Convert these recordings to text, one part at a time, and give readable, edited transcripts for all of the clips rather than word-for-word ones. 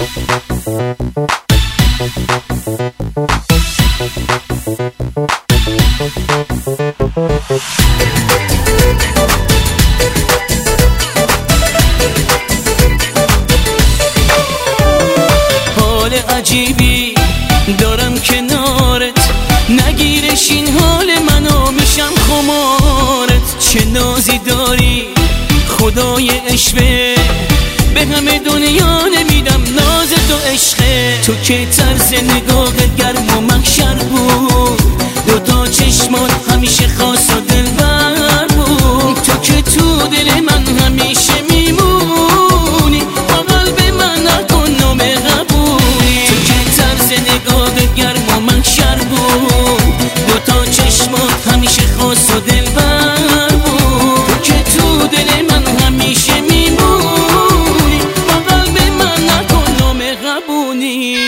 حال عجیبی دارم کنارت، نگیرش این حال منو میشم خمارت. چه نازی داری خدای عشقه، به همه دنیا نمیدم ناز تو عشقه. تو که طرز نگاهت گرم و محشر بود، دوتا چشمات همیشه خاص و دلبر بود. تو که تو دل من همیشه میمونی، با قلب من نکن نام قبولی. تو که طرز نگاهت گرم و محشر بود، دوتا چشمات همیشه خاص و دلبر بود. تو که تو دل من همیشه میمونی، با قلب من نکن نام قبولی.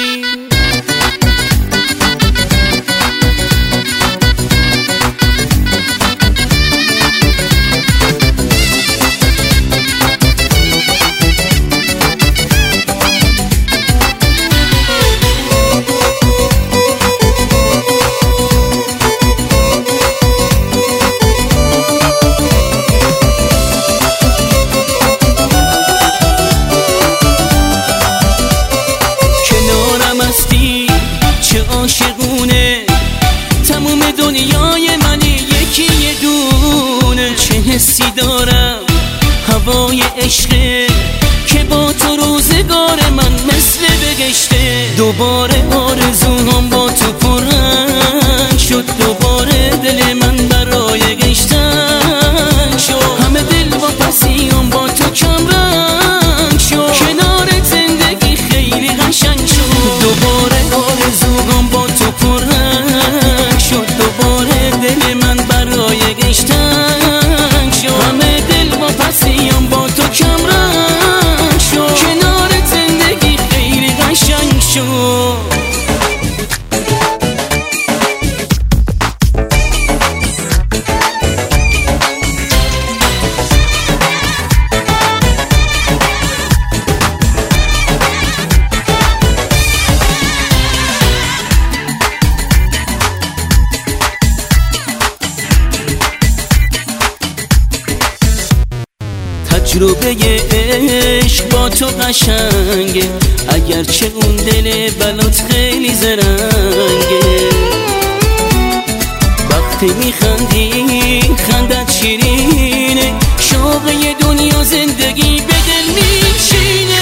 عاشقونه تموم دنیای منی یکی یه دونه. چه حسی دارم هوای عشقه، که با تو روزگار من مثل بگشته. دوباره آرزوهام با تو پررنگ شد، دوباره دل من برای گشتن شد. همه دل و پسیام با تو کمرنگ شد، کنار زندگی خیلی قشنگ شد. دوباره آرزوهام با تو پررنگ شد، دوباره دل من برای گشتن شد. همه دل و پسیام با تو کمرنگ شد، کنار زندگی خیلی قشنگ شد. تجربه عشق با تو قشنگه، اگرچه اون دل بلات خیلی زرنگه. وقتی میخندی خندت شیرینه، شوق یه دنیا زندگی به دل میشینه.